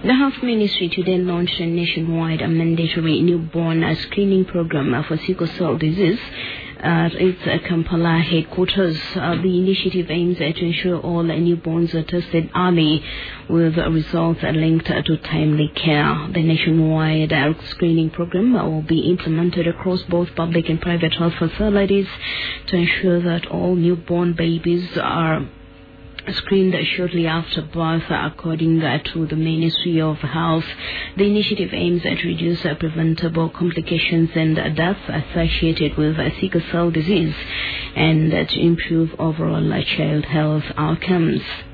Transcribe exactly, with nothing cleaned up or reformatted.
The Health Ministry today launched a nationwide mandatory newborn screening program for sickle cell disease at its Kampala headquarters. Uh, the initiative aims to ensure all newborns are tested early with results linked to timely care. The nationwide screening program will be implemented across both public and private health facilities to ensure that all newborn babies are screened shortly after birth, according to the Ministry of Health. The initiative aims at reduce preventable complications and deaths associated with sickle cell disease and to improve overall child health outcomes.